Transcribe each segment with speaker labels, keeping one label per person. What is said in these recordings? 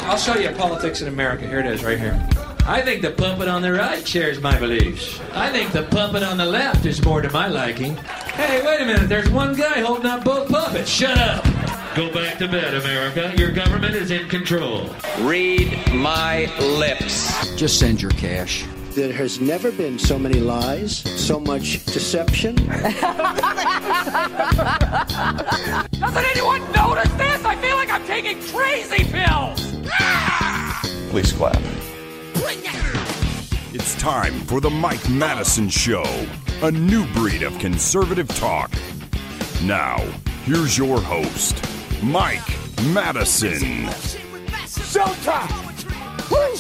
Speaker 1: I'll show you politics in America. Here it is, right here. I think the puppet on the right shares my beliefs. I think the puppet on the left is more to my liking. Hey, wait a minute. There's one guy holding up both puppets. Shut up. Go back to bed, America. Your government is in control.
Speaker 2: Read my lips.
Speaker 3: Just send your cash.
Speaker 4: There has never been so many lies, so much deception.
Speaker 5: Doesn't anyone notice this? I feel like I'm taking crazy pills.
Speaker 6: Please clap.
Speaker 7: It's time for the Mike Madison Show, a new breed of conservative talk. Now, here's your host, Mike Madison.
Speaker 4: Showtime! Woo!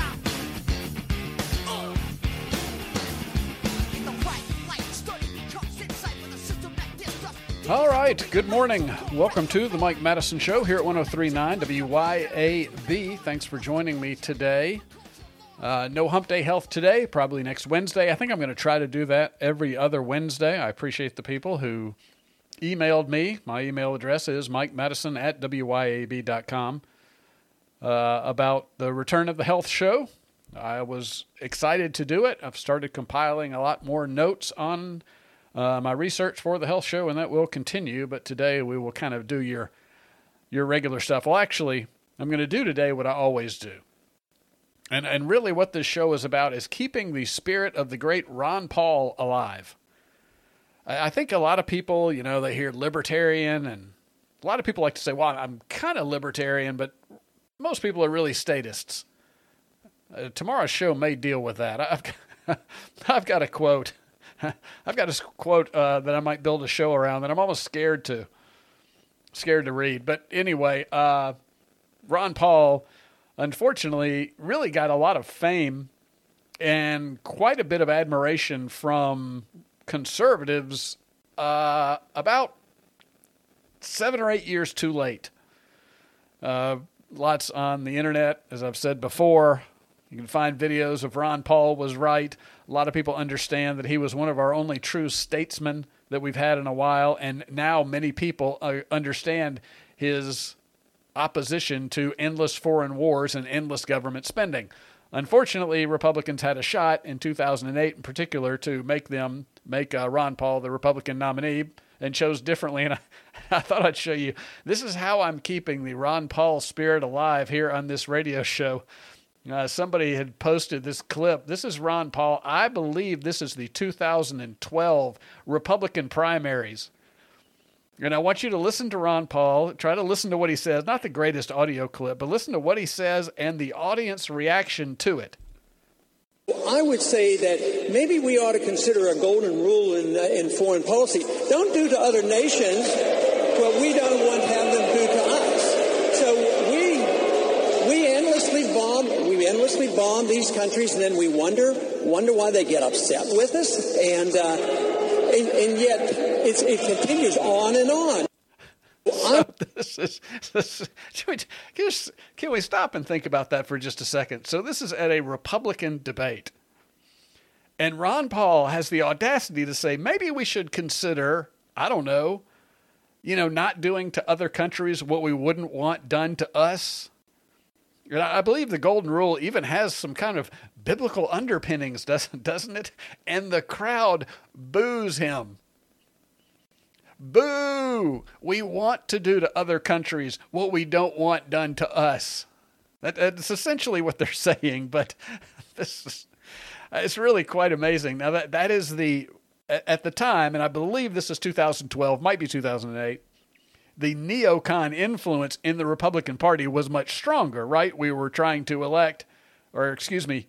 Speaker 8: All right, good morning. Welcome to the Mike Madison Show here at 103.9 WYAB. Thanks for joining me today. No Hump Day Health today, probably next Wednesday. I think I'm going to try to do that every other Wednesday. I appreciate the people who emailed me. My email address is mikemadison@wyab.com about the return of the health show. I was excited to do it. I've started compiling a lot more notes on my research for the health show, and that will continue. But today we will kind of do your regular stuff. Well, actually, I'm going to do today what I always do. And really what this show is about is keeping the spirit of the great Ron Paul alive. I think a lot of people, they hear libertarian, and a lot of people like to say, well, I'm kind of libertarian, but most people are really statists. Tomorrow's show may deal with that. I've got a quote. I've got a quote that I might build a show around that I'm almost scared to read. But anyway, Ron Paul, unfortunately, really got a lot of fame and quite a bit of admiration from conservatives about 7 or 8 years too late. Lots on the internet, as I've said before. You can find videos of Ron Paul was right. A lot of people understand that he was one of our only true statesmen that we've had in a while, and now many people understand his opposition to endless foreign wars and endless government spending. Unfortunately, Republicans had a shot in 2008 in particular to make Ron Paul the Republican nominee, and chose differently. And I thought I'd show you. This is how I'm keeping the Ron Paul spirit alive here on this radio show. Somebody had posted this clip. This is Ron Paul. I believe this is the 2012 Republican primaries. And I want you to listen to Ron Paul. Try to listen to what he says. Not the greatest audio clip, but listen to what he says and the audience reaction to it.
Speaker 9: I would say that maybe we ought to consider a golden rule in foreign policy. Don't do to other nations what we don't want to have them do to us. So we endlessly bomb these countries, and then we wonder why they get upset with us, and yet it continues on and on.
Speaker 8: Can we stop and think about that for just a second? So this is at a Republican debate, and Ron Paul has the audacity to say maybe we should consider, I don't know, not doing to other countries what we wouldn't want done to us. And I believe the golden rule even has some kind of biblical underpinnings, doesn't it? And the crowd boos him. Boo! We want to do to other countries what we don't want done to us. That's essentially what they're saying, but it's really quite amazing. Now, that is at the time, and I believe this is 2012, might be 2008, the neocon influence in the Republican Party was much stronger, right? You were trying to, all right, let me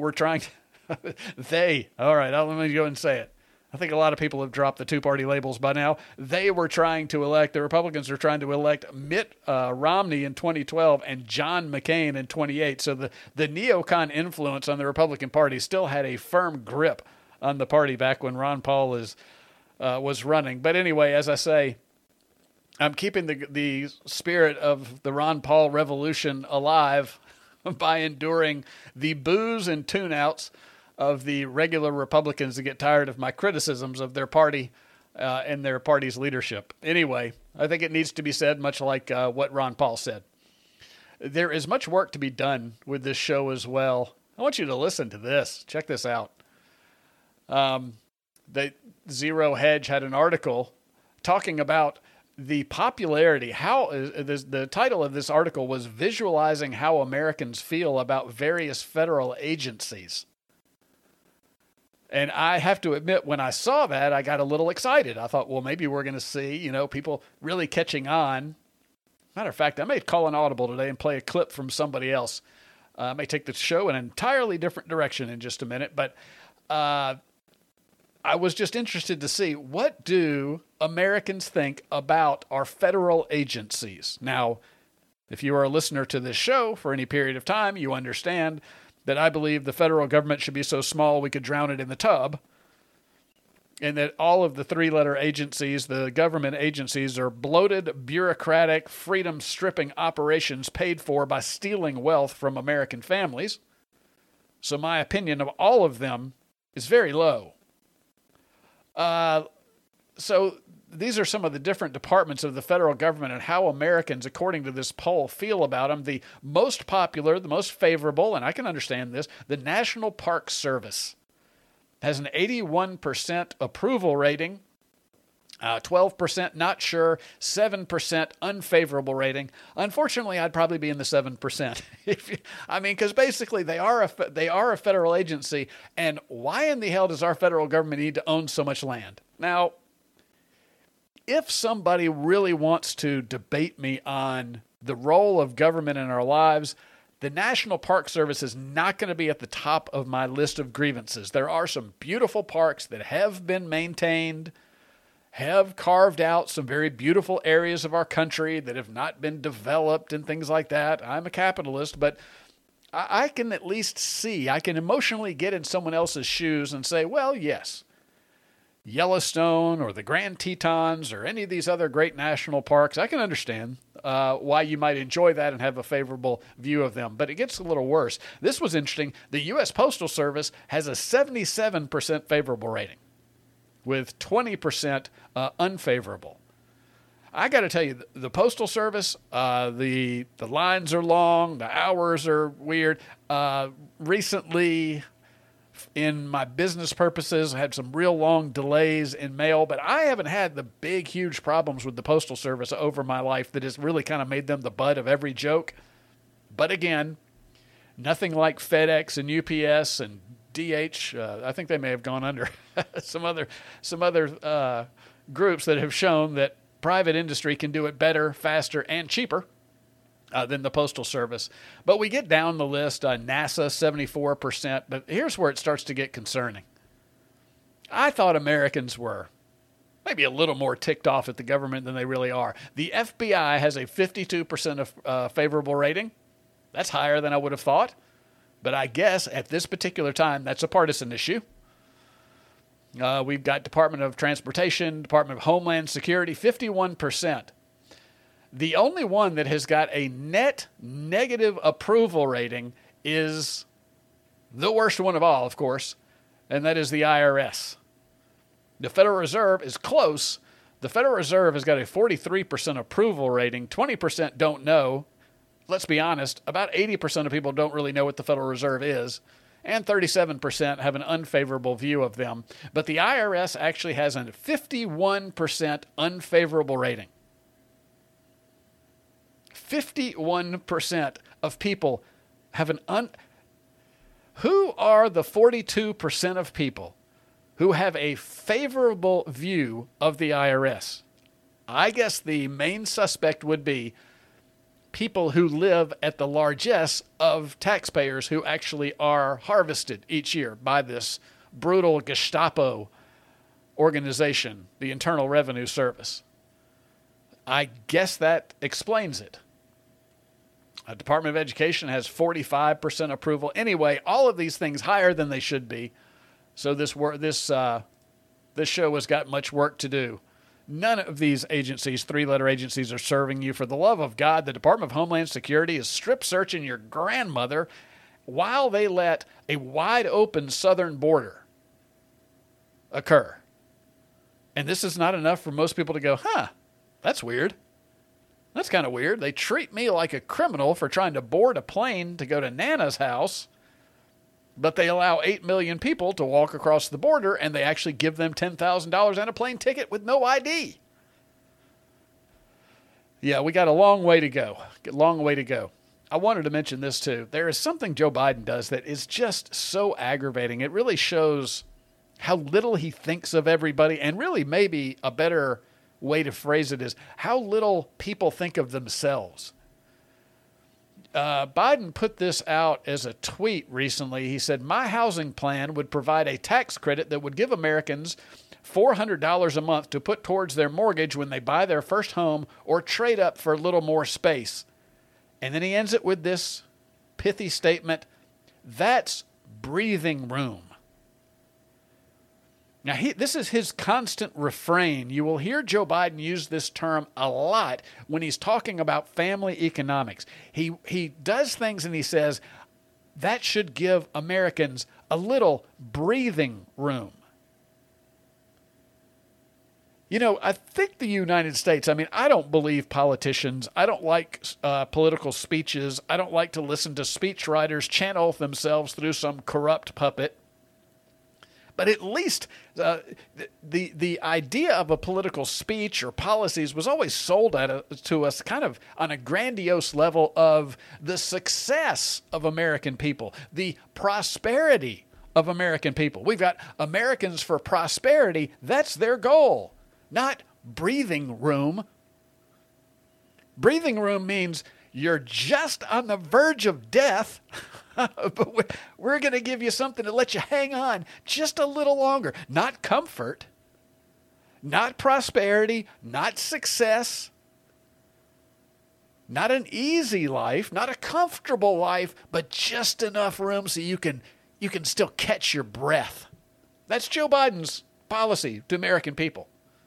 Speaker 8: go and say it. I think a lot of people have dropped the two-party labels by now. The Republicans are trying to elect Mitt Romney in 2012 and John McCain in 2028. So the neocon influence on the Republican Party still had a firm grip on the party back when Ron Paul was running. But anyway, as I say, I'm keeping the spirit of the Ron Paul revolution alive by enduring the boos and tune-outs of the regular Republicans that get tired of my criticisms of their party and their party's leadership. Anyway, I think it needs to be said, much like what Ron Paul said. there is much work to be done with this show as well. I want you to listen to this. Check this out. The Zero Hedge had an article talking about the popularity. The title of this article was Visualizing How Americans Feel About Various Federal Agencies. And I have to admit, when I saw that, I got a little excited. I thought, well, maybe we're going to see, people really catching on. Matter of fact, I may call an audible today and play a clip from somebody else. I may take the show in an entirely different direction in just a minute, but I was just interested to see, what do Americans think about our federal agencies? Now, if you are a listener to this show for any period of time, you understand that I believe the federal government should be so small we could drown it in the tub, and that all of the three-letter agencies, the government agencies, are bloated, bureaucratic, freedom-stripping operations paid for by stealing wealth from American families. So my opinion of all of them is very low. So these are some of the different departments of the federal government and how Americans, according to this poll, feel about them. The most popular, the most favorable, and I can understand this, the National Park Service has an 81% approval rating, 12% not sure, 7% unfavorable rating. Unfortunately, I'd probably be in the 7%. Because basically they are a federal agency, and why in the hell does our federal government need to own so much land? Now, if somebody really wants to debate me on the role of government in our lives, the National Park Service is not going to be at the top of my list of grievances. There are some beautiful parks that have been maintained, have carved out some very beautiful areas of our country that have not been developed and things like that. I'm a capitalist, but I can at least see, I can emotionally get in someone else's shoes and say, well, yes, Yellowstone or the Grand Tetons or any of these other great national parks, I can understand why you might enjoy that and have a favorable view of them. But it gets a little worse. This was interesting. The U.S. Postal Service has a 77% favorable rating with 20% unfavorable. I got to tell you, the Postal Service, the lines are long, the hours are weird. Recently, in my business purposes, I had some real long delays in mail, but I haven't had the big, huge problems with the Postal Service over my life that has really kind of made them the butt of every joke. But again, nothing like FedEx and UPS and DH. I think they may have gone under some other groups that have shown that private industry can do it better, faster, and cheaper than the Postal Service. But we get down the list, NASA 74%, but here's where it starts to get concerning. I thought Americans were maybe a little more ticked off at the government than they really are. The FBI has a 52% of favorable rating. That's higher than I would have thought. But I guess at this particular time, that's a partisan issue. We've got Department of Transportation, Department of Homeland Security, 51%. The only one that has got a net negative approval rating is the worst one of all, of course, and that is the IRS. The Federal Reserve is close. The Federal Reserve has got a 43% approval rating. 20% don't know. Let's be honest, about 80% of people don't really know what the Federal Reserve is, and 37% have an unfavorable view of them. But the IRS actually has a 51% unfavorable rating. 51% of people have Who are the 42% of people who have a favorable view of the IRS? I guess the main suspect would be people who live at the largesse of taxpayers who actually are harvested each year by this brutal Gestapo organization, the Internal Revenue Service. I guess that explains it. Department of Education has 45% approval. Anyway, all of these things higher than they should be. So this show has got much work to do. None of these agencies, three-letter agencies, are serving you. For the love of God, the Department of Homeland Security is strip-searching your grandmother while they let a wide-open southern border occur. And this is not enough for most people to go, that's weird. That's kind of weird. They treat me like a criminal for trying to board a plane to go to Nana's house, but they allow 8 million people to walk across the border, and they actually give them $10,000 and a plane ticket with no ID. Yeah, we got a long way to go. I wanted to mention this too. There is something Joe Biden does that is just so aggravating. It really shows how little he thinks of everybody, and really maybe a better way to phrase it is how little people think of themselves. Biden put this out as a tweet recently. He said, my housing plan would provide a tax credit that would give Americans $400 a month to put towards their mortgage when they buy their first home or trade up for a little more space. And then he ends it with this pithy statement, that's breathing room. Now, this is his constant refrain. You will hear Joe Biden use this term a lot when he's talking about family economics. He does things and he says, that should give Americans a little breathing room. You know, I think the United States, I don't believe politicians. I don't like political speeches. I don't like to listen to speechwriters channel themselves through some corrupt puppet. But at least the idea of a political speech or policies was always sold to us kind of on a grandiose level of the success of American people, the prosperity of American people. We've got Americans for prosperity. That's their goal, not breathing room. Breathing room means you're just on the verge of death, but we're going to give you something to let you hang on just a little longer. Not comfort, not prosperity, not success, not an easy life, not a comfortable life, but just enough room so you can still catch your breath. That's Joe Biden's policy to American people.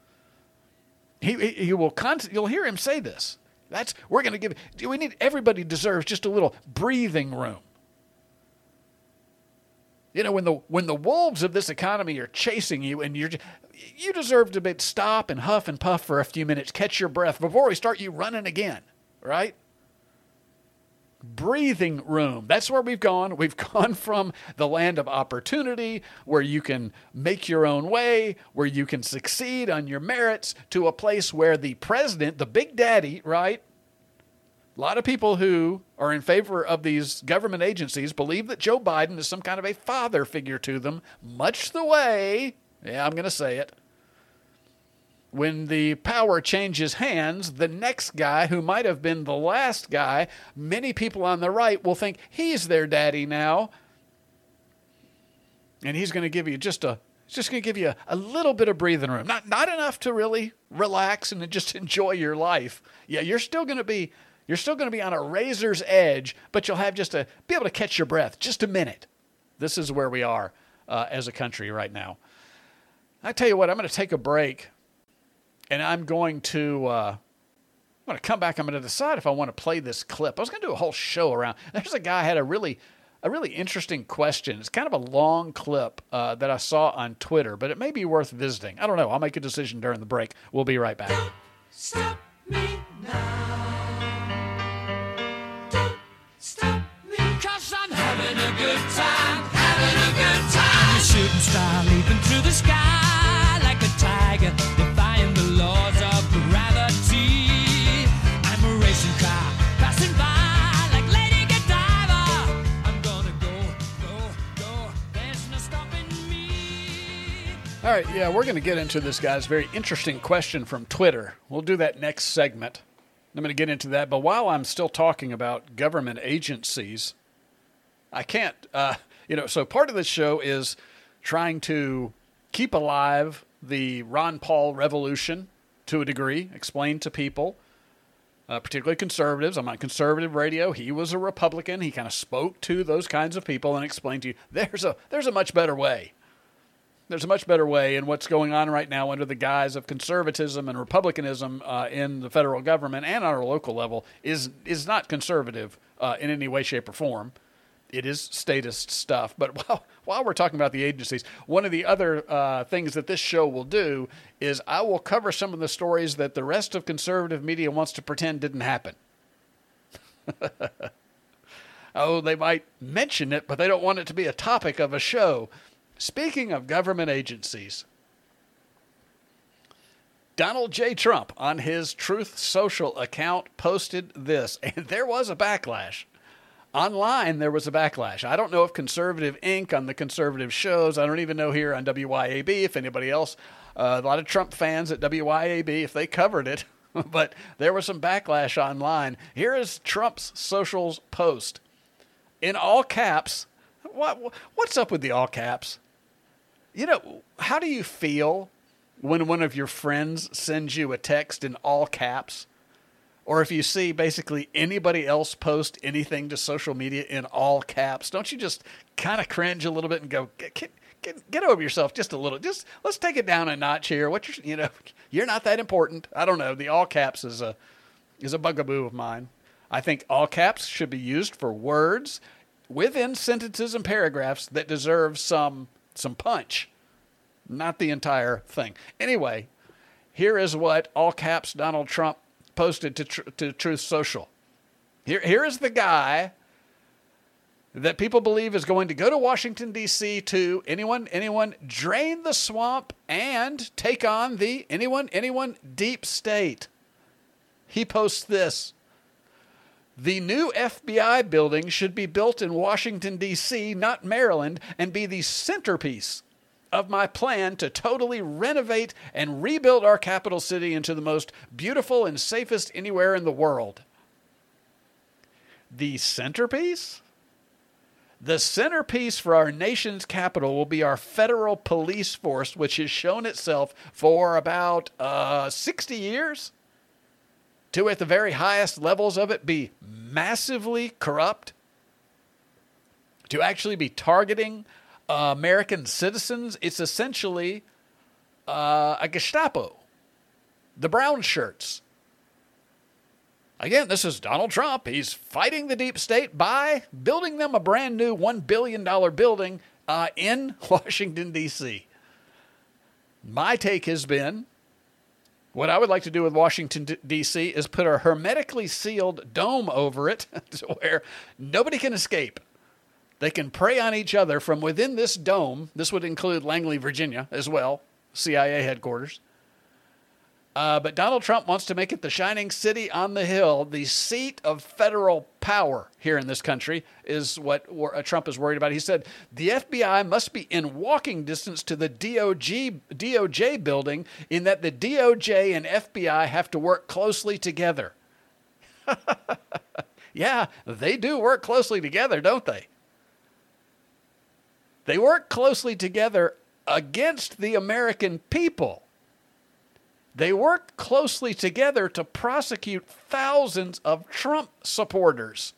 Speaker 8: You'll hear him say this. Everybody deserves just a little breathing room. You know, when the wolves of this economy are chasing you and you deserve to stop and huff and puff for a few minutes, catch your breath before we start you running again, right? Breathing room. That's where we've gone. We've gone from the land of opportunity, where you can make your own way, where you can succeed on your merits, to a place where the president, the big daddy, right? A lot of people who are in favor of these government agencies believe that Joe Biden is some kind of a father figure to them, much the way, I'm going to say it, when the power changes hands, the next guy who might have been the last guy, many people on the right will think he's their daddy now. And he's going to give you a little bit of breathing room. Not enough to really relax and just enjoy your life. Yeah, you're still going to be on a razor's edge, but you'll have be able to catch your breath just a minute. This is where we are as a country right now. I tell you what, I'm going to take a break, and I'm going to come back. I'm going to decide if I want to play this clip. I was going to do a whole show around. There's a guy who had a really interesting question. It's kind of a long clip that I saw on Twitter, but it may be worth visiting. I don't know. I'll make a decision during the break. We'll be right back.
Speaker 3: Don't stop me now. Stop me, 'cause I'm having a good time, You're shooting star leaping through the sky like a tiger, defying the laws of gravity. I'm a racing car passing by like Lady Godiva. I'm gonna go, there's no stopping me.
Speaker 8: All right, we're going to get into this guy's very interesting question from Twitter. We'll do that next segment. I'm going to get into that, but while I'm still talking about government agencies, I can't, so part of this show is trying to keep alive the Ron Paul revolution to a degree, explain to people, particularly conservatives. I'm on conservative radio. He was a Republican. He kind of spoke to those kinds of people and explained to you, there's a much better way. There's a much better way, and what's going on right now under the guise of conservatism and republicanism in the federal government and on our local level is not conservative in any way, shape, or form. it is statist stuff. But while we're talking about the agencies, one of the other things that this show will do is I will cover some of the stories that the rest of conservative media wants to pretend didn't happen. Oh, they might mention it, but they don't want it to be a topic of a show. Speaking of government agencies, Donald J. Trump on his Truth Social account posted this, and there was a backlash. Online, there was a backlash. I don't know if Conservative Inc. on the conservative shows, I don't even know here on WYAB if anybody else, a lot of Trump fans at WYAB, if they covered it, but there was some backlash online. Here is Trump's socials post. In all caps, what's up with the all caps? You know, how do you feel when one of your friends sends you a text in all caps? Or if you see basically anybody else post anything to social media in all caps, don't you just kind of cringe a little bit and go, get over yourself just a little. Just let's take it down a notch here. You're not that important. I don't know. The all caps is a bugaboo of mine. I think all caps should be used for words within sentences and paragraphs that deserve some punch, not the entire thing. Anyway, here is what all caps Donald Trump posted to Truth Social. Here is the guy that people believe is going to go to Washington, D.C. to anyone drain the swamp and take on the anyone deep state. He posts this. The new FBI building should be built in Washington, D.C., not Maryland, and be the centerpiece of my plan to totally renovate and rebuild our capital city into the most beautiful and safest anywhere in the world. The centerpiece? The centerpiece for our nation's capital will be our federal police force, which has shown itself for about 60 years to, at the very highest levels of it, be massively corrupt, to actually be targeting American citizens. It's essentially a Gestapo, the brown shirts. Again, this is Donald Trump. He's fighting the deep state by building them a brand new $1 billion building in Washington, D.C. My take has been, what I would like to do with Washington, D.C. is put a hermetically sealed dome over it to where nobody can escape. They can prey on each other from within this dome. This would include Langley, Virginia as well, CIA headquarters. But Donald Trump wants to make it the shining city on the hill, the seat of federal power here in this country, is what Trump is worried about. He said the FBI must be in walking distance to the DOJ building, in that the DOJ and FBI have to work closely together. Yeah, they do work closely together, don't they? They work closely together against the American people. They work closely together to prosecute thousands of Trump supporters.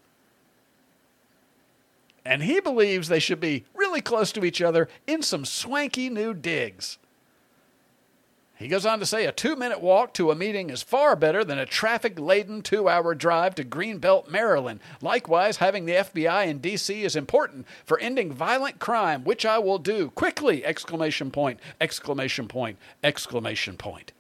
Speaker 8: And he believes they should be really close to each other in some swanky new digs. He goes on to say a 2-minute walk to a meeting is far better than a traffic-laden 2-hour drive to Greenbelt, Maryland. Likewise, having the FBI in D.C. is important for ending violent crime, which I will do quickly! Exclamation point, exclamation point, exclamation point.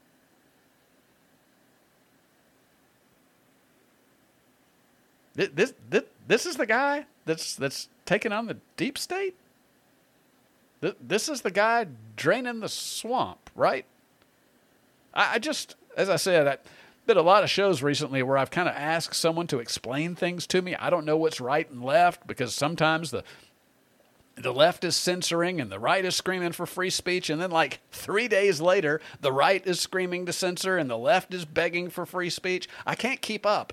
Speaker 8: This is the guy that's taking on the deep state? This is the guy draining the swamp, right? I just, as I said, I did a lot of shows recently where I've kind of asked someone to explain things to me. I don't know what's right and left, because sometimes the left is censoring and the right is screaming for free speech, and then like 3 days later, the right is screaming to censor and the left is begging for free speech. I can't keep up.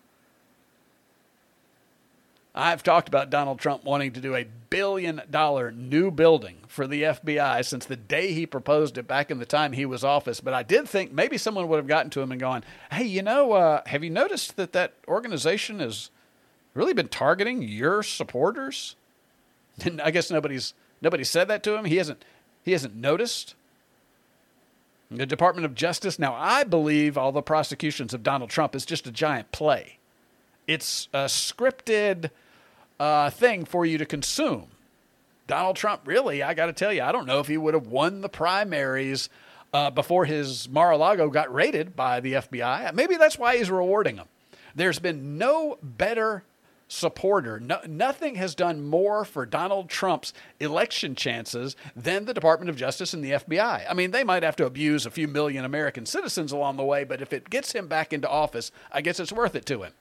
Speaker 8: I've talked about Donald Trump wanting to do $1 billion new building for the FBI since the day he proposed it back in the time he was office. But I did think maybe someone would have gotten to him and gone, hey, have you noticed that organization has really been targeting your supporters? And I guess nobody said that to him. He hasn't noticed. The Department of Justice. Now, I believe all the prosecutions of Donald Trump is just a giant play. It's a scripted thing for you to consume. Donald Trump, really, I got to tell you, I don't know if he would have won the primaries before his Mar-a-Lago got raided by the FBI. Maybe that's why he's rewarding him. There's been no better supporter. Nothing has done more for Donald Trump's election chances than the Department of Justice and the FBI. I mean, they might have to abuse a few million American citizens along the way, but if it gets him back into office, I guess it's worth it to him.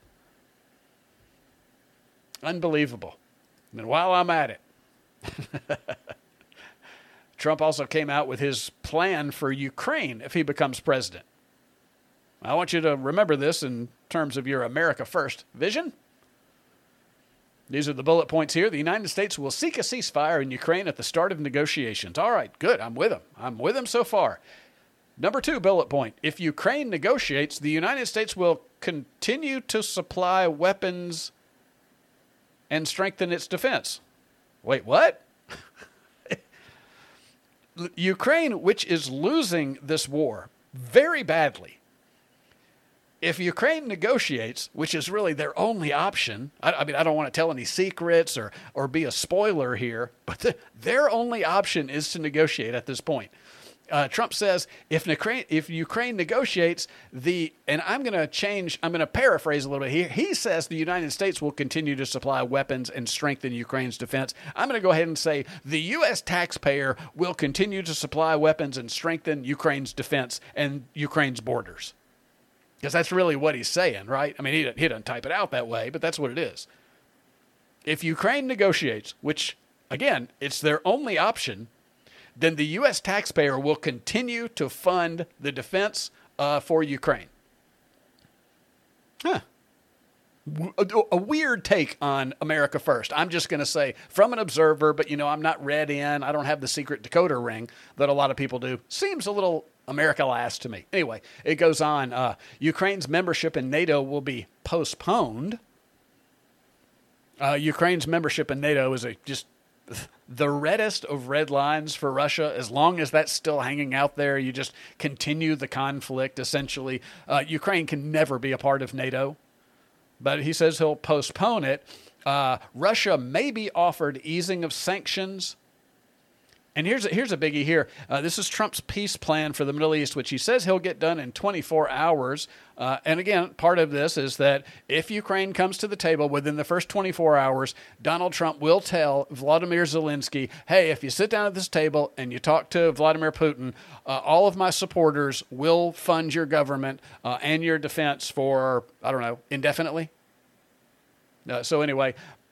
Speaker 8: Unbelievable. And while I'm at it, Trump also came out with his plan for Ukraine if he becomes president. I want you to remember this in terms of your America First vision. These are the bullet points here. The United States will seek a ceasefire in Ukraine at the start of negotiations. All right, good. I'm with him. I'm with him so far. Number 2 bullet point. If Ukraine negotiates, the United States will continue to supply weapons and strengthen its defense. Wait, what? Ukraine, which is losing this war very badly. If Ukraine negotiates, which is really their only option, I mean, I don't want to tell any secrets or be a spoiler here, but their only option is to negotiate at this point. Trump says if Ukraine negotiates, and I'm going to paraphrase a little bit here. He says the United States will continue to supply weapons and strengthen Ukraine's defense. I'm going to go ahead and say the U.S. taxpayer will continue to supply weapons and strengthen Ukraine's defense and Ukraine's borders. Because that's really what he's saying, right? I mean, he doesn't type it out that way, but that's what it is. If Ukraine negotiates, which, again, it's their only option, then the U.S. taxpayer will continue to fund the defense for Ukraine. Huh. A weird take on America First. I'm just going to say, from an observer, but, I'm not read in. I don't have the secret decoder ring that a lot of people do. Seems a little America last to me. Anyway, it goes on. Ukraine's membership in NATO will be postponed. Ukraine's membership in NATO is just the reddest of red lines for Russia. As long as that's still hanging out there, you just continue the conflict, essentially. Ukraine can never be a part of NATO, but he says he'll postpone it. Russia may be offered easing of sanctions. And here's a biggie here. This is Trump's peace plan for the Middle East, which he says he'll get done in 24 hours. And again, part of this is that if Ukraine comes to the table within the first 24 hours, Donald Trump will tell Vladimir Zelensky, hey, if you sit down at this table and you talk to Vladimir Putin, all of my supporters will fund your government and your defense for, indefinitely. So anyway,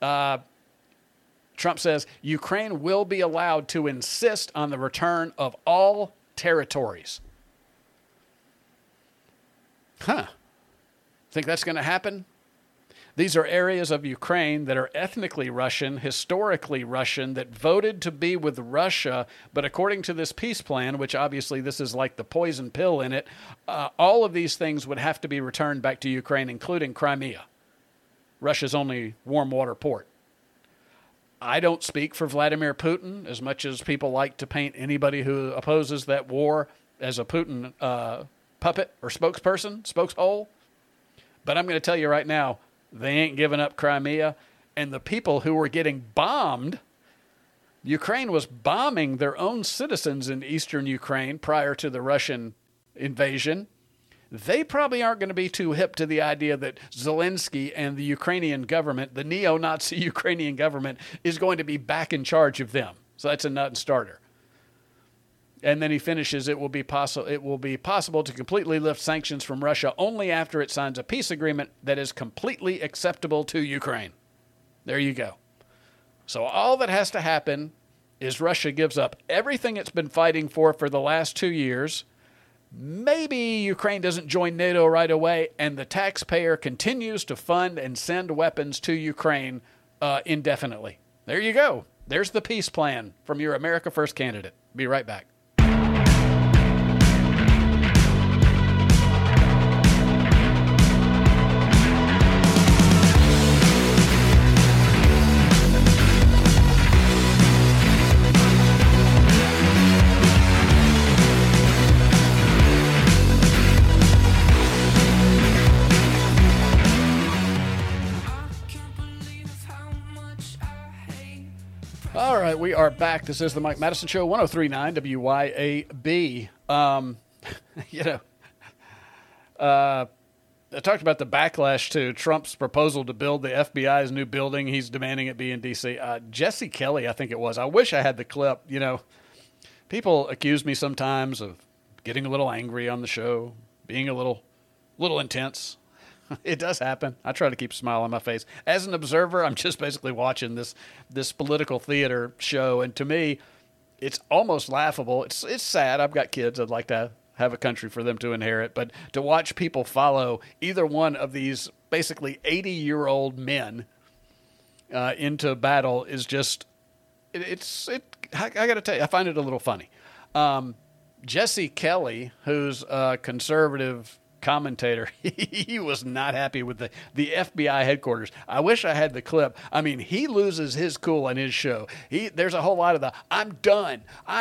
Speaker 8: Trump says Ukraine will be allowed to insist on the return of all territories. Think that's going to happen? These are areas of Ukraine that are ethnically Russian, historically Russian, that voted to be with Russia. But according to this peace plan, which obviously this is like the poison pill in it, all of these things would have to be returned back to Ukraine, including Crimea, Russia's only warm water port. I don't speak for Vladimir Putin, as much as people like to paint anybody who opposes that war as a Putin puppet or spokeshole. But I'm going to tell you right now, they ain't giving up Crimea. And the people who were getting bombed, Ukraine was bombing their own citizens in eastern Ukraine prior to the Russian invasion. They probably aren't going to be too hip to the idea that Zelensky and the Ukrainian government, the neo-Nazi Ukrainian government, is going to be back in charge of them. So that's a nut and starter. And then he finishes, it will be possible to completely lift sanctions from Russia only after it signs a peace agreement that is completely acceptable to Ukraine. There you go. So all that has to happen is Russia gives up everything it's been fighting for the last 2 years. Maybe Ukraine doesn't join NATO right away, and the taxpayer continues to fund and send weapons to Ukraine indefinitely. There you go. There's the peace plan from your America First candidate. Be right back. All right, we are back. This is the Mike Madison Show, 103.9 WYAB. I talked about the backlash to Trump's proposal to build the FBI's new building. He's demanding it be in D.C. Jesse Kelly, I think it was. I wish I had the clip. You know, people accuse me sometimes of getting a little angry on the show, being a little intense. It does happen. I try to keep a smile on my face. As an observer, I'm just basically watching this political theater show, and to me, it's almost laughable. It's sad. I've got kids. I'd like to have a country for them to inherit, but to watch people follow either one of these basically 80-year-old men into battle is just I got to tell you, I find it a little funny. Jesse Kelly, who's a conservative commentator, he was not happy with the FBI headquarters. I wish I had the clip. I mean, he loses his cool on his show. There's a whole lot of I'm done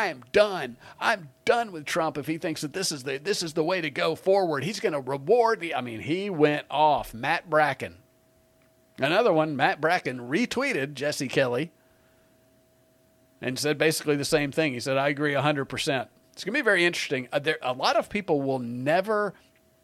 Speaker 8: with Trump if he thinks that this is the way to go forward. He's going to reward he went off. Matt Bracken. Another one, Matt Bracken retweeted Jesse Kelly and said basically the same thing. He said, I agree 100%. It's going to be very interesting. A lot of people will never...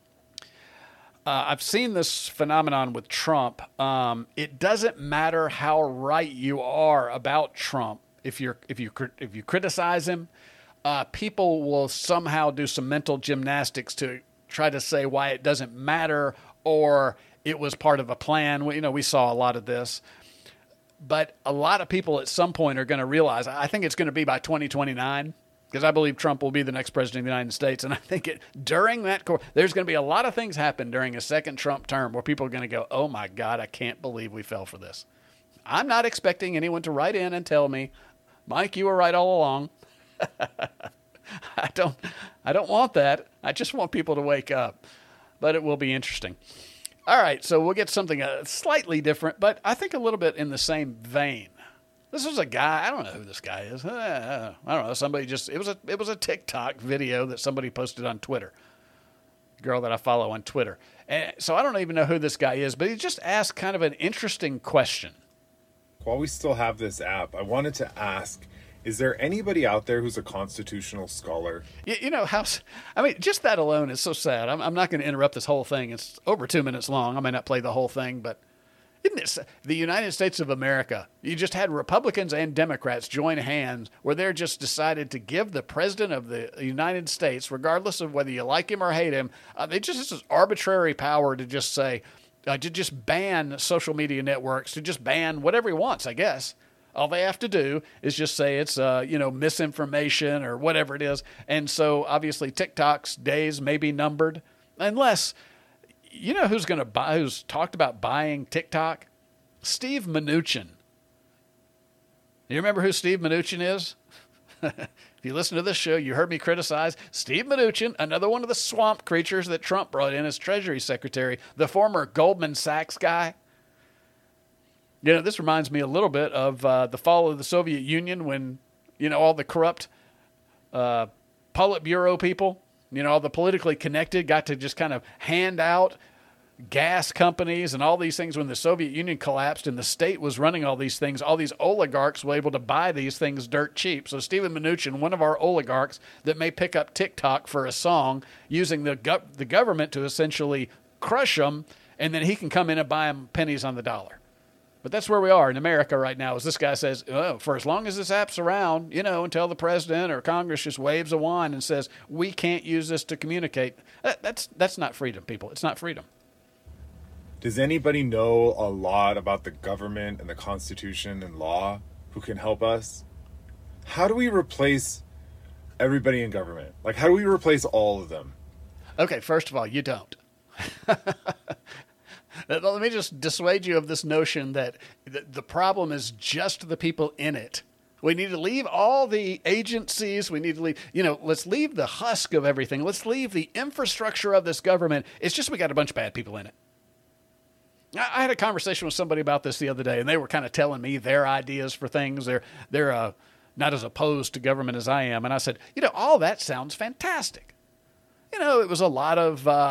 Speaker 8: I've seen this phenomenon with Trump. It doesn't matter how right you are about Trump. If you criticize him, people will somehow do some mental gymnastics to try to say why it doesn't matter or it was part of a plan. We saw a lot of this. But a lot of people at some point are going to realize, I think it's going to be by 2029, because I believe Trump will be the next president of the United States. And I think during that course, there's going to be a lot of things happen during a second Trump term where people are going to go, oh, my God, I can't believe we fell for this. I'm not expecting anyone to write in and tell me, Mike, you were right all along. I don't want that. I just want people to wake up. But it will be interesting. All right, so we'll get something slightly different, but I think a little bit in the same vein. This was a guy, I don't know who this guy is. I don't know, somebody it was a TikTok video that somebody posted on Twitter. A girl that I follow on Twitter. And so I don't even know who this guy is, but he just asked kind of an interesting question.
Speaker 10: While we still have this app, I wanted to ask, is there anybody out there who's a constitutional scholar?
Speaker 8: Just that alone is so sad. I'm not going to interrupt this whole thing. It's over 2 minutes long. I may not play the whole thing, but isn't it the United States of America? You just had Republicans and Democrats join hands where they're just decided to give the president of the United States, regardless of whether you like him or hate him, this arbitrary power to just say, to just ban social media networks, to just ban whatever he wants, I guess. All they have to do is just say it's, misinformation or whatever it is. And so obviously TikTok's days may be numbered unless... You know who's talked about buying TikTok? Steve Mnuchin. You remember who Steve Mnuchin is? If you listen to this show, you heard me criticize Steve Mnuchin, another one of the swamp creatures that Trump brought in as Treasury Secretary, the former Goldman Sachs guy. This reminds me a little bit of the fall of the Soviet Union when, all the corrupt Politburo people, all the politically connected got to just kind of hand out gas companies and all these things when the Soviet Union collapsed and the state was running all these things. All these oligarchs were able to buy these things dirt cheap. So Stephen Mnuchin, one of our oligarchs that may pick up TikTok for a song using the government to essentially crush them, and then he can come in and buy them pennies on the dollar. But that's where we are in America right now, is this guy says, for as long as this app's around, until the president or Congress just waves a wand and says, we can't use this to communicate. That's not freedom, people. It's not freedom.
Speaker 10: Does anybody know a lot about the government and the Constitution and law who can help us? How do we replace everybody in government? Like, how do we replace all of them?
Speaker 8: Okay, first of all, you don't. Let me just dissuade you of this notion that the problem is just the people in it. We need to leave all the agencies. We need to leave, let's leave the husk of everything. Let's leave the infrastructure of this government. It's just we got a bunch of bad people in it. I had a conversation with somebody about this the other day, and they were kind of telling me their ideas for things. They're not as opposed to government as I am. And I said, all that sounds fantastic. It was a lot of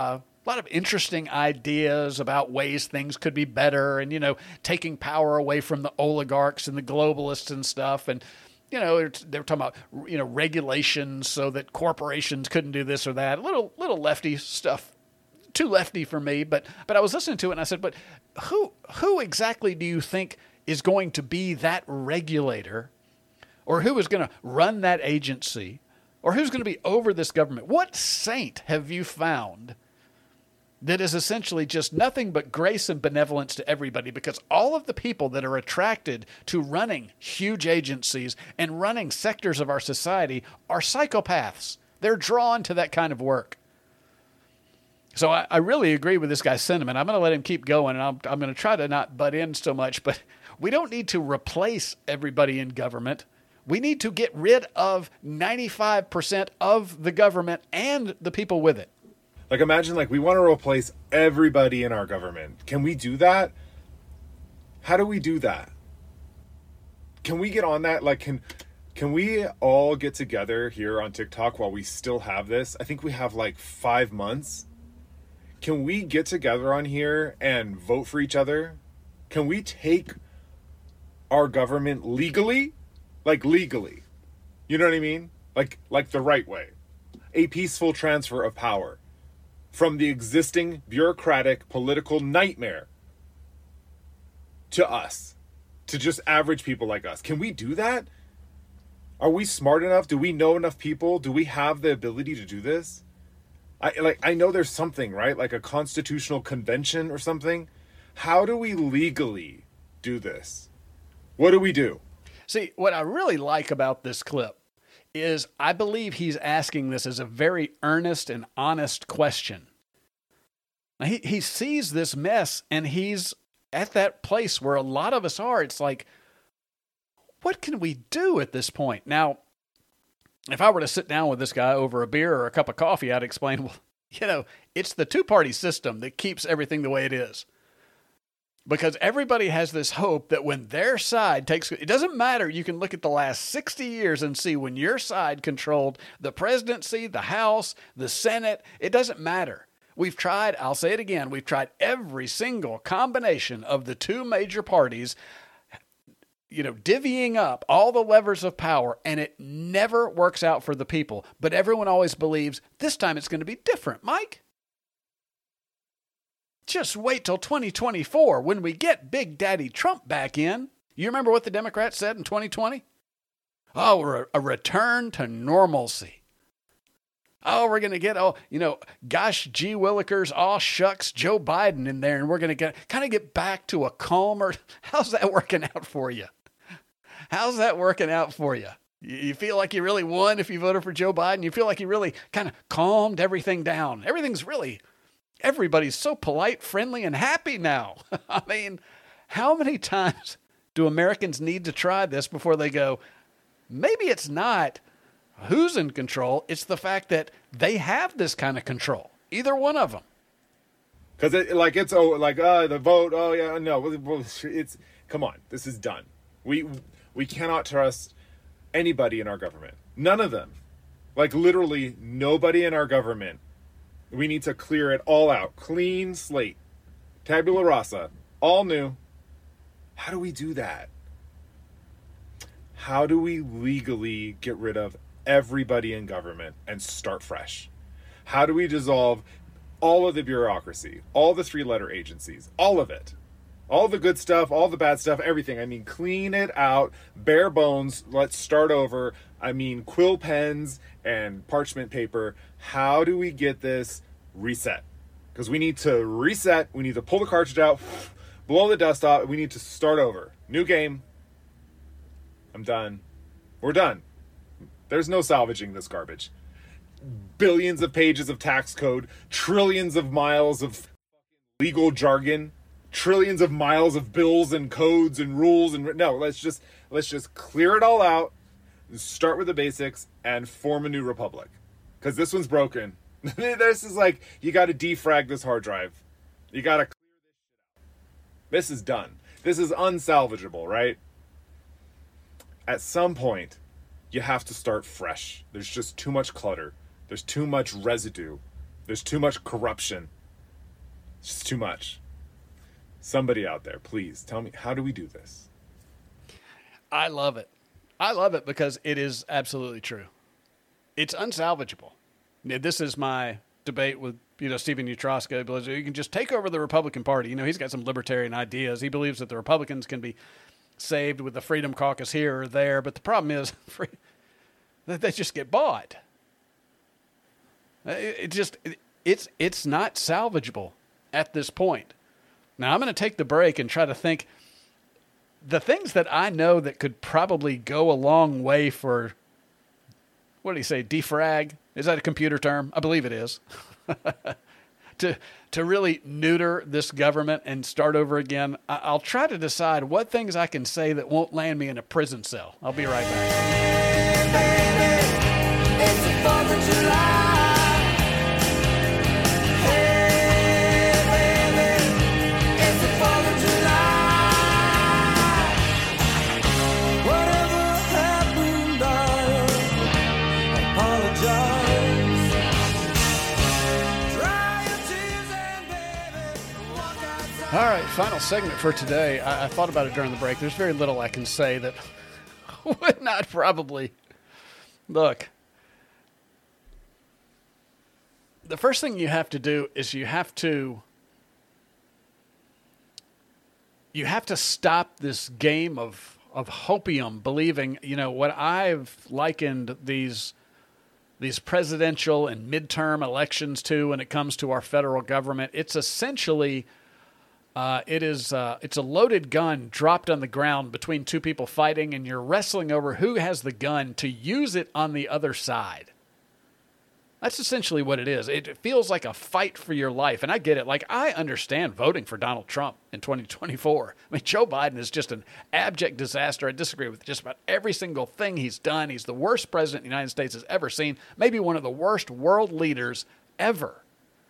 Speaker 8: lot of interesting ideas about ways things could be better, and, taking power away from the oligarchs and the globalists and stuff. And, they were talking about, regulations so that corporations couldn't do this or that. Little lefty stuff. Too lefty for me, but I was listening to it and I said, but who exactly do you think is going to be that regulator, or who is going to run that agency, or who's going to be over this government? What saint have you found that is essentially just nothing but grace and benevolence to everybody? Because all of the people that are attracted to running huge agencies and running sectors of our society are psychopaths. They're drawn to that kind of work. So I really agree with this guy's sentiment. I'm going to let him keep going, and I'm going to try to not butt in so much, but we don't need to replace everybody in government. We need to get rid of 95% of the government and the people with it.
Speaker 10: Like, imagine, we want to replace everybody in our government. Can we do that? How do we do that? Can we get on that? Can we all get together here on TikTok while we still have this? I think we have 5 months. Can we get together on here and vote for each other? Can we take our government legally? Legally. You know what I mean? Like the right way. A peaceful transfer of power from the existing bureaucratic political nightmare to us, to just average people like us. Can we do that? Are we smart enough? Do we know enough people? Do we have the ability to do this? I know there's something, right? Like a constitutional convention or something. How do we legally do this? What do we do?
Speaker 8: See, what I really like about this clip is I believe he's asking this as a very earnest and honest question. Now, he sees this mess, and he's at that place where a lot of us are. It's like, what can we do at this point? Now, if I were to sit down with this guy over a beer or a cup of coffee, I'd explain, well, it's the two-party system that keeps everything the way it is. Because everybody has this hope that when their side takes, it doesn't matter. You can look at the last 60 years and see when your side controlled the presidency, the House, the Senate, it doesn't matter. We've tried, I'll say it again, we've tried every single combination of the two major parties, divvying up all the levers of power, and it never works out for the people. But everyone always believes this time it's going to be different, Mike. Just wait till 2024 when we get Big Daddy Trump back in. You remember what the Democrats said in 2020? Oh, a return to normalcy. Oh, we're going to get, gosh, gee willikers, aw shucks, Joe Biden in there, and we're going to get back to a calmer. How's that working out for you? How's that working out for you? You feel like you really won if you voted for Joe Biden? You feel like you really kind of calmed everything down? Everybody's so polite, friendly, and happy now. I mean, how many times do Americans need to try this before they go, maybe it's not who's in control, it's the fact that they have this kind of control. Either one of them.
Speaker 10: Because the vote, oh yeah, no, it's, come on, this is done. We cannot trust anybody in our government. None of them. Literally nobody in our government. We need to clear it all out. Clean slate. Tabula rasa. All new. How do we do that? How do we legally get rid of everybody in government and start fresh? How do we dissolve all of the bureaucracy, all the three-letter agencies, all of it? All the good stuff, all the bad stuff, everything. I mean, clean it out, bare bones, let's start over. I mean, quill pens and parchment paper. How do we get this reset? Because we need to reset. We need to pull the cartridge out, blow the dust off. We need to start over. New game. I'm done. We're done. There's no salvaging this garbage. Billions of pages of tax code, trillions of miles of legal jargon, trillions of miles of bills and codes and rules, and no, let's just clear it all out, start with the basics, and form a new republic. Because this one's broken. This is you got to defrag this hard drive. You got to clear this shit out. This is done. This is unsalvageable, right? At some point, you have to start fresh. There's just too much clutter. There's too much residue. There's too much corruption. It's just too much. Somebody out there, please tell me, how do we do this?
Speaker 8: I love it. I love it because it is absolutely true. It's unsalvageable. This is my debate with, Stephen Utroska. You can just take over the Republican Party. He's got some libertarian ideas. He believes that the Republicans can be saved with the Freedom Caucus here or there, but the problem is that they just get bought. It's not salvageable at this point. Now, I'm going to take the break and try to think the things that I know that could probably go a long way for, what do you say, defrag? Is that a computer term? I believe it is. To really neuter this government and start over again. I'll try to decide what things I can say that won't land me in a prison cell. I'll be right back.
Speaker 3: Hey, baby, it's the 4th of July.
Speaker 8: All right, final segment for today. I thought about it during the break. There's very little I can say that would not probably... Look, the first thing you have to do is you have to stop this game of hopium, believing, what I've likened these presidential and midterm elections to when it comes to our federal government. It's essentially... it's a loaded gun dropped on the ground between two people fighting, and you're wrestling over who has the gun to use it on the other side. That's essentially what it is. It feels like a fight for your life, and I get it. Like, I understand voting for Donald Trump in 2024. I mean, Joe Biden is just an abject disaster. I disagree with just about every single thing he's done. He's the worst president the United States has ever seen, maybe one of the worst world leaders ever.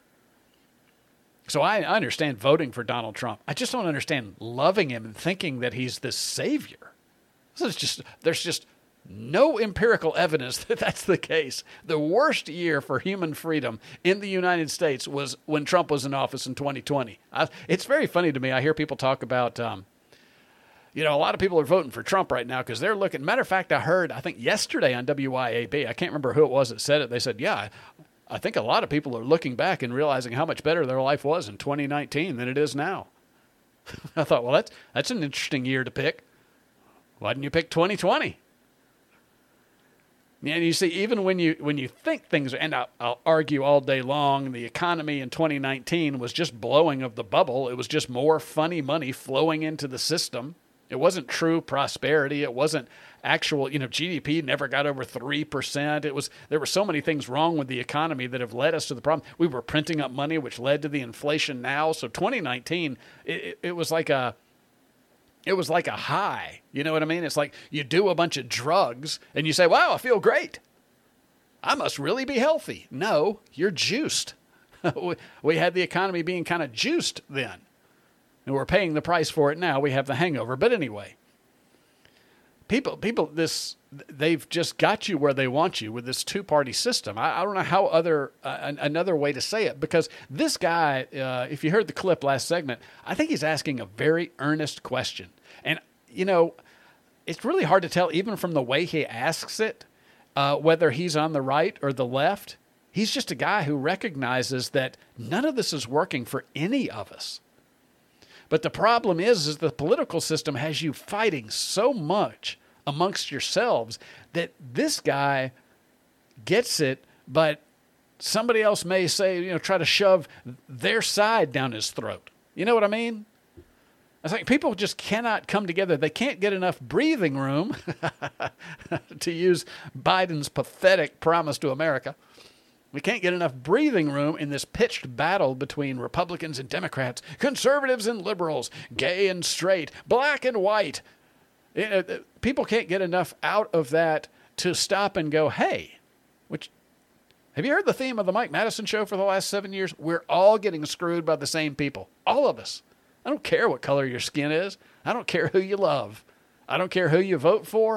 Speaker 8: So I understand voting for Donald Trump. I just don't understand loving him and thinking that he's the savior. There's just no empirical evidence that that's the case. The worst year for human freedom in the United States was when Trump was in office in 2020. It's very funny to me. I hear people talk about, a lot of people are voting for Trump right now because they're looking. Matter of fact, I heard, I think yesterday on WYAB, I can't remember who it was that said it. They said, yeah, I think a lot of people are looking back and realizing how much better their life was in 2019 than it is now. I thought, well, that's an interesting year to pick. Why didn't you pick 2020? And you see, even when you think things, and I'll argue all day long, the economy in 2019 was just blowing of the bubble. It was just more funny money flowing into the system. It wasn't true prosperity. It wasn't actual, GDP never got over 3%. There were so many things wrong with the economy that have led us to the problem. We were printing up money, which led to the inflation now. So 2019, it was like a high. You know what I mean? It's like you do a bunch of drugs and you say, wow, I feel great. I must really be healthy. No, you're juiced. We had the economy being kind of juiced then. And we're paying the price for it now. We have the hangover. But anyway, people, they've just got you where they want you with this two-party system. I don't know how another way to say it, because this guy, if you heard the clip last segment, I think he's asking a very earnest question. And, it's really hard to tell, even from the way he asks it, whether he's on the right or the left. He's just a guy who recognizes that none of this is working for any of us. But the problem is the political system has you fighting so much amongst yourselves that this guy gets it, but somebody else may say, try to shove their side down his throat. You know what I mean? It's like people just cannot come together. They can't get enough breathing room, to use Biden's pathetic promise to America. We can't get enough breathing room in this pitched battle between Republicans and Democrats, conservatives and liberals, gay and straight, black and white. People can't get enough out of that to stop and go, hey, have you heard the theme of the Mike Madison Show for the last 7 years? We're all getting screwed by the same people. All of us. I don't care what color your skin is. I don't care who you love. I don't care who you vote for.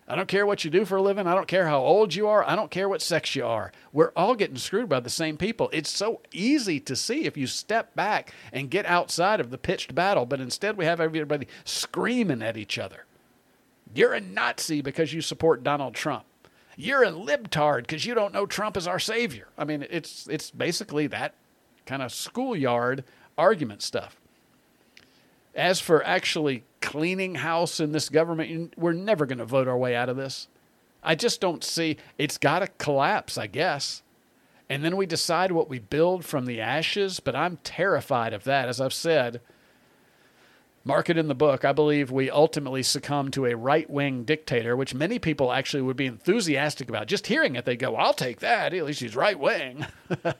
Speaker 8: I don't care what you do for a living. I don't care how old you are. I don't care what sex you are. We're all getting screwed by the same people. It's so easy to see if you step back and get outside of the pitched battle, but instead we have everybody screaming at each other. You're a Nazi because you support Donald Trump. You're a libtard because you don't know Trump is our savior. I mean, it's basically that kind of schoolyard argument stuff. As for actually cleaning house in this government, we're never going to vote our way out of this. I just don't see. It's got to collapse, I guess. And then we decide what we build from the ashes, but I'm terrified of that. As I've said, mark it in the book, I believe we ultimately succumb to a right-wing dictator, which many people actually would be enthusiastic about. Just hearing it, they go, I'll take that. At least he's right-wing.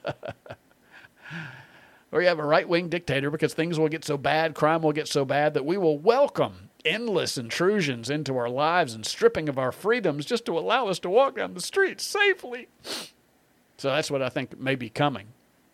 Speaker 8: Or you have a right-wing dictator because things will get so bad, crime will get so bad that we will welcome endless intrusions into our lives and stripping of our freedoms just to allow us to walk down the streets safely. So that's what I think may be coming.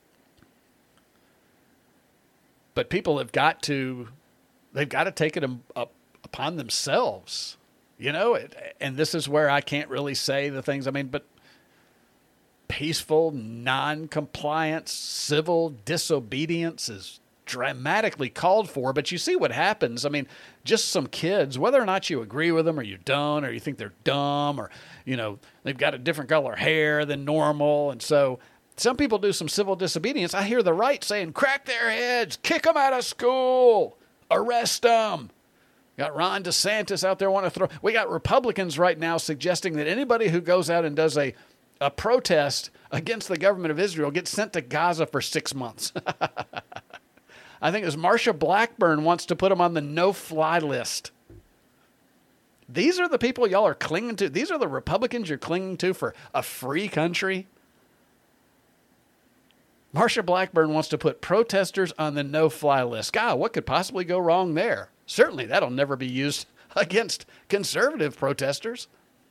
Speaker 8: But people have got to, they've got to take it upon themselves, you know, and this is where I can't really say the things, I mean, but peaceful, non-compliance, civil disobedience is dramatically called for, but you see what happens. I mean, just some kids, whether or not you agree with them or you don't, or you think they're dumb, or, you know, they've got a different color hair than normal, and so some people do some civil disobedience. I hear the right saying, crack their heads, kick them out of school, arrest them. Got Ron DeSantis out there wanting to throw. We got Republicans right now suggesting that anybody who goes out and does a protest against the government of Israel gets sent to Gaza for 6 months. I think it was Marsha Blackburn wants to put them on the no-fly list. These are the people y'all are clinging to. These are the Republicans you're clinging to for a free country. Marsha Blackburn wants to put protesters on the no-fly list. God, what could possibly go wrong there? Certainly that'll never be used against conservative protesters.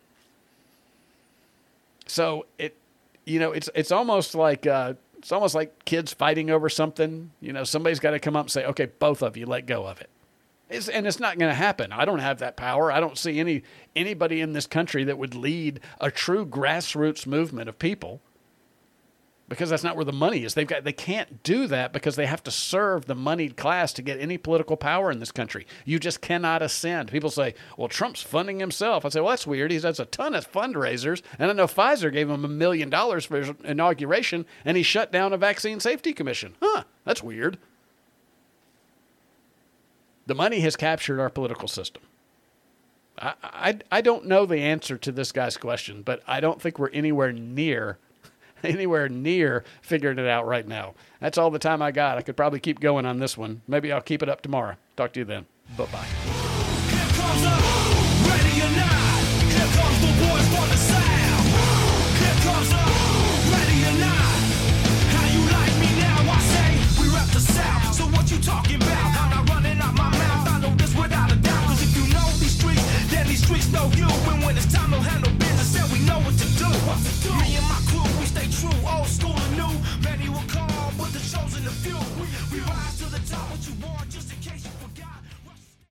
Speaker 8: So it's almost like kids fighting over something. You know, somebody's got to come up and say, okay, both of you let go of it. It's not going to happen. I don't have that power. I don't see anybody in this country that would lead a true grassroots movement of people, because that's not where the money is. They can't do that because they have to serve the moneyed class to get any political power in this country. You just cannot ascend. People say, well, Trump's funding himself. I say, well, that's weird. He does a ton of fundraisers. And I know Pfizer gave him $1 million for his inauguration, and he shut down a vaccine safety commission. Huh, that's weird. The money has captured our political system. I don't know the answer to this guy's question, but I don't think we're anywhere near figuring it out right now. That's all the time I got. I could probably keep going on this one. Maybe I'll keep it up tomorrow. Talk to you then. Bye-bye.
Speaker 3: Here comes the ready or not. Here comes the boys for the sound. Here comes the ready or not. How you like me now? I say we rep the South. So what you talking about? I'm not running out my mouth. I know this without a doubt. Cause if you know these streets, then these streets know you. And when it's time to handle business, then we know what to do. Me and my crew, we stay true, old school and new. Many will call, but the chosen a few. We rise to the top. What you want, just